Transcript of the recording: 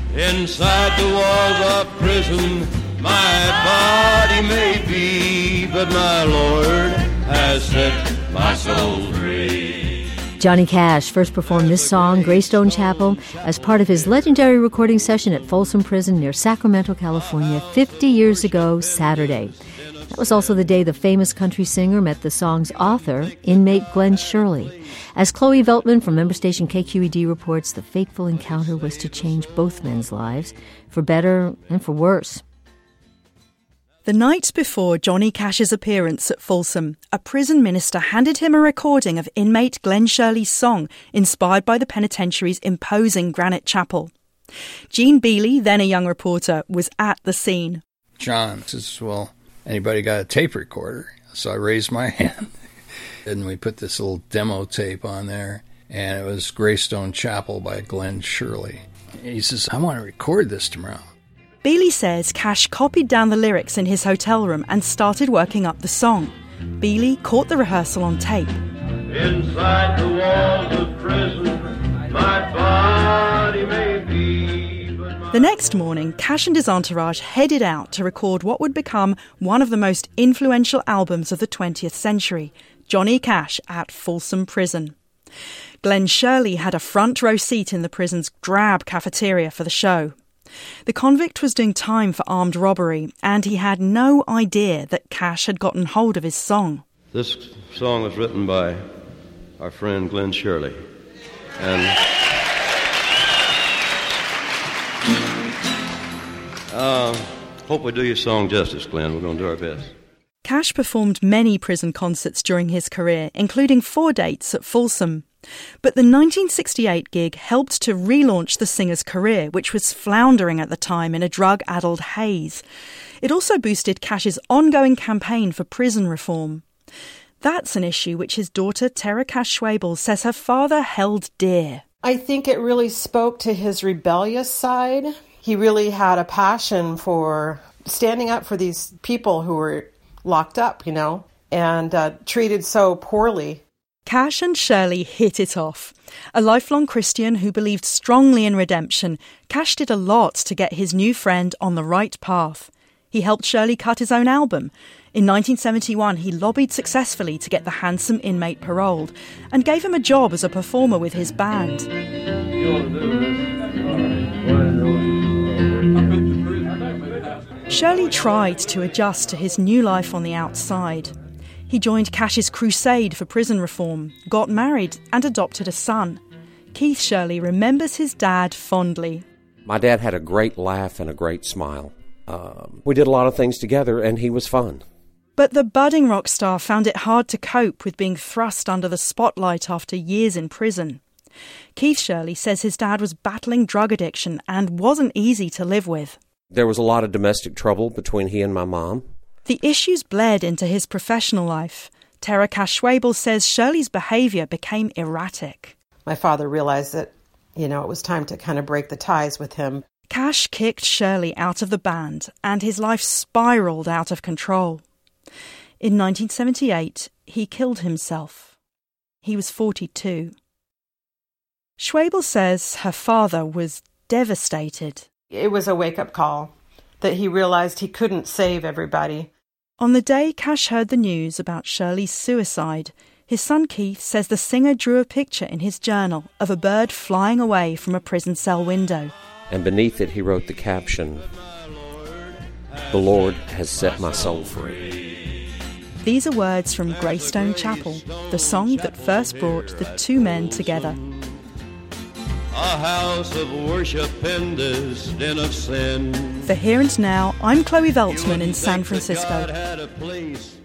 Inside the walls of prison, my body may be, but my Lord has set my soul free. Johnny Cash first performed this song, Greystone Chapel, as part of his legendary recording session at Folsom Prison near Sacramento, California, 50 years ago Saturday. That was also the day the famous country singer met the song's author, inmate Glenn Shirley. As Chloe Veltman from member station KQED reports, the fateful encounter was to change both men's lives, for better and for worse. The night before Johnny Cash's appearance at Folsom, a prison minister handed him a recording of inmate Glenn Shirley's song, inspired by the penitentiary's imposing granite chapel. Gene Bealey, then a young reporter, was at the scene. John says, well, anybody got a tape recorder? So I raised my hand, and we put this little demo tape on there, and it was Greystone Chapel by Glenn Shirley. He says, I want to record this tomorrow. Bealey says Cash copied down the lyrics in his hotel room and started working up the song. Bealey caught the rehearsal on tape. Inside the walls of prison, my body may be. The next morning, Cash and his entourage headed out to record what would become one of the most influential albums of the 20th century, Johnny Cash at Folsom Prison. Glenn Shirley had a front row seat in the prison's drab cafeteria for the show. The convict was doing time for armed robbery, and he had no idea that Cash had gotten hold of his song. This song was written by our friend Glenn Shirley. And hope we do your song justice, Glenn. We're going to do our best. Cash performed many prison concerts during his career, including 4 dates at Folsom. But the 1968 gig helped to relaunch the singer's career, which was floundering at the time in a drug-addled haze. It also boosted Cash's ongoing campaign for prison reform. That's an issue which his daughter, Tara Cash Schwabel, says her father held dear. I think it really spoke to his rebellious side. He really had a passion for standing up for these people who were locked up, and treated so poorly. Cash and Shirley hit it off. A lifelong Christian who believed strongly in redemption, Cash did a lot to get his new friend on the right path. He helped Shirley cut his own album. In 1971, he lobbied successfully to get the handsome inmate paroled and gave him a job as a performer with his band. Shirley tried to adjust to his new life on the outside. He joined Cash's crusade for prison reform, got married and adopted a son. Keith Shirley remembers his dad fondly. My dad had a great laugh and a great smile. We did a lot of things together and he was fun. But the budding rock star found it hard to cope with being thrust under the spotlight after years in prison. Keith Shirley says his dad was battling drug addiction and wasn't easy to live with. There was a lot of domestic trouble between he and my mom. The issues bled into his professional life. Tara Cash Schwabel says Shirley's behaviour became erratic. My father realized that, it was time to kind of break the ties with him. Cash kicked Shirley out of the band and his life spiralled out of control. In 1978, he killed himself. He was 42. Schwabel says her father was devastated. It was a wake-up call that he realized he couldn't save everybody. On the day Cash heard the news about Shirley's suicide, his son Keith says the singer drew a picture in his journal of a bird flying away from a prison cell window. And beneath it he wrote the caption, "The Lord has set my soul free." These are words from Greystone Chapel, the song that first brought the two men together. A house of worship in this den of sin. For Here and Now, I'm Chloe Veltman in San Francisco. God had a place